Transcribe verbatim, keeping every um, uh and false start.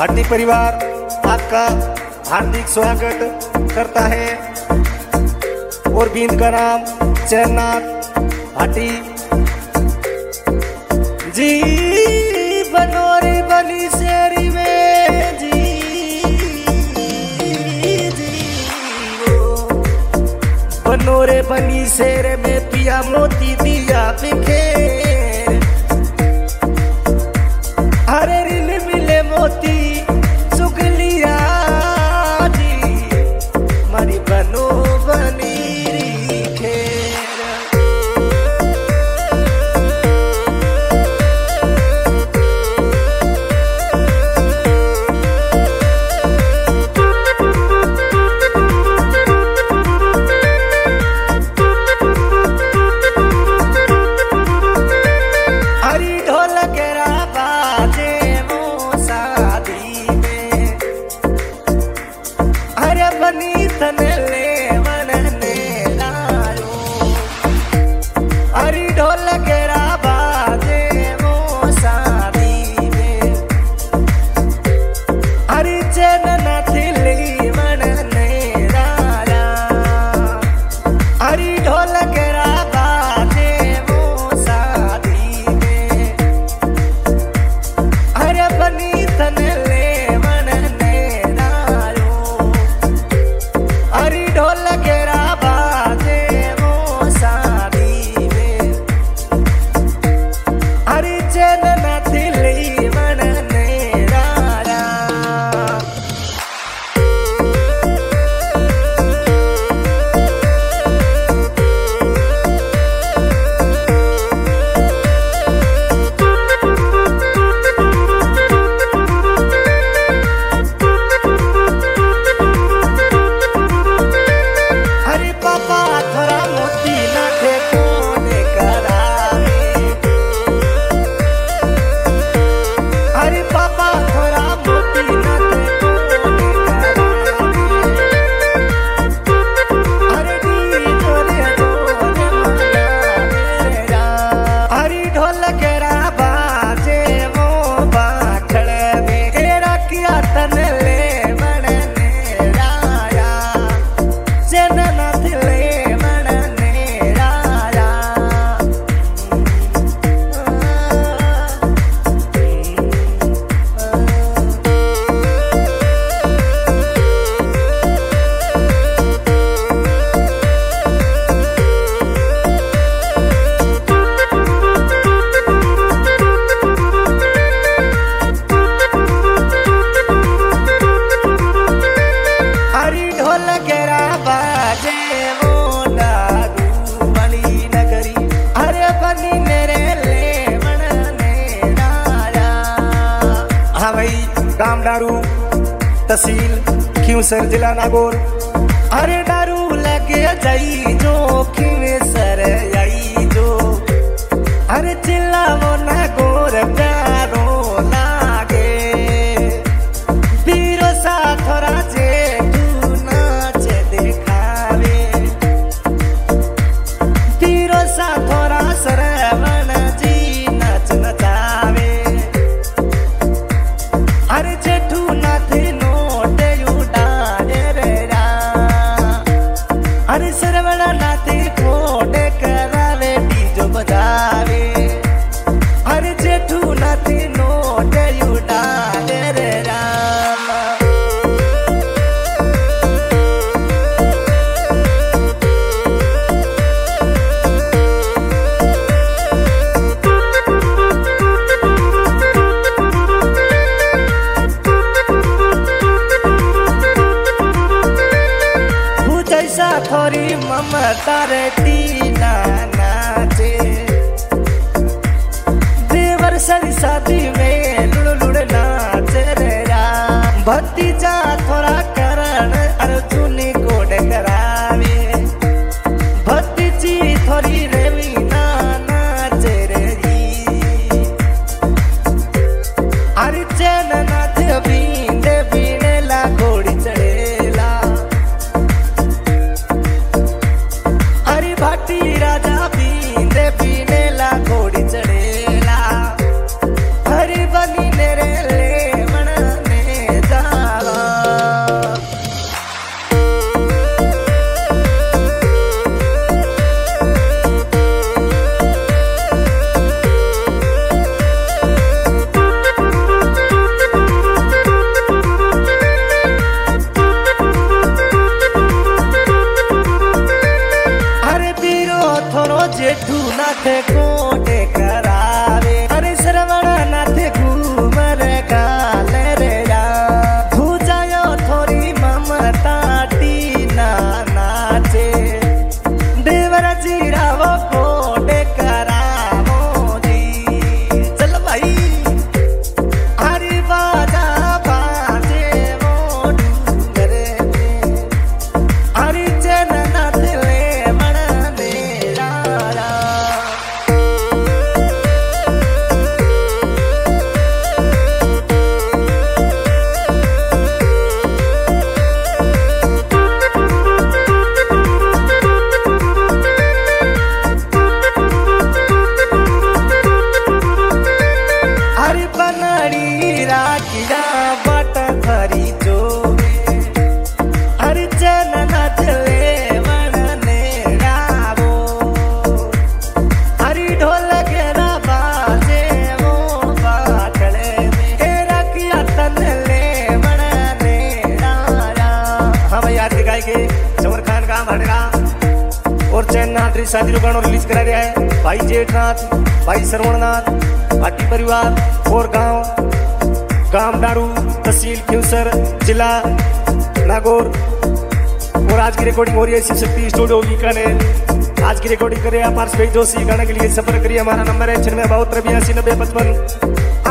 भाटी परिवार आपका हार्दिक स्वागत करता है और बींद का नाम चैननाथ भाटी जी। बनोरी बनी शेरी में जी जी बनोरे बनी शेर में पिया मोती दिया बिखेर। हरे रिल मिले मोती सुख लिया जी मारी बनो बनी दारू तहसील खींवसर जिला नागौर। अरे दारू लगे जाई जो खींवसर आई जो अरे चिल्ला वो नागौर प्यारो लागे बीरो सा थोड़ा जे तू नाच दिखावे बीरो सा थोड़ा सरवण जी नाच नचावे। अरे जेठू नाथे नोटे उड़ाए रे रा अरे सरवड़ा नाथे कोडे करावे डीजो बजावे। अरे जेठू नाथे नोटे उड़ाए रे रा थोड़ी ममता रे तीना नाचे देवर सरी शादी में लुड़ लुड़ नाचे रे राम। भतीजा थोड़ा करण अर्जुनी कोड करावे भतीजी थोड़ी रेवीना नाचे रे जी। अरे चैन नाथ बींदे बीने ला घोड़ी चढ़ेला भाटी राजा बींदे बीने ला घोड़ी चढ़ेला। हरी बनी नेरे ले मन ने माथे कोटे करावे अरे श्रवण नाथ घूमर गाल रे भूजायो थोड़ी ममता टीना नाचे देवर जीरावो कोटे करावो जी चल भाई हरी बाजा बाजे वो डूंगर में हरी जन नाथ ले मन मेरा हरी बनड़ी राखिया बट खरी जोवे हरी जन नाथ ले वणने गावो हरी ढोल के ना बाजे वो बाटले में हे राखिया तन ले वणने गाया। हाँ भाई आज के गाएंगे समर खान का भड़का और चैननाथ शादी गाना रिलीज करा रहा है भाई जेठनाथ भाई श्रवणनाथ पाटी परिवार और गांव गांव डारू तहसील खिवसर जिला नागौर। और आज की रिकॉर्डिंग हो रही है शिव शक्ति स्टूडियो बीकानेर। आज की रिकॉर्डिंग कर रहे हैं पार्थ भाई जोशी। गाने के लिए संपर्क करिए, हमारा नंबर है छिन्नवे बहत्तर बयासी नब्बे पचपन।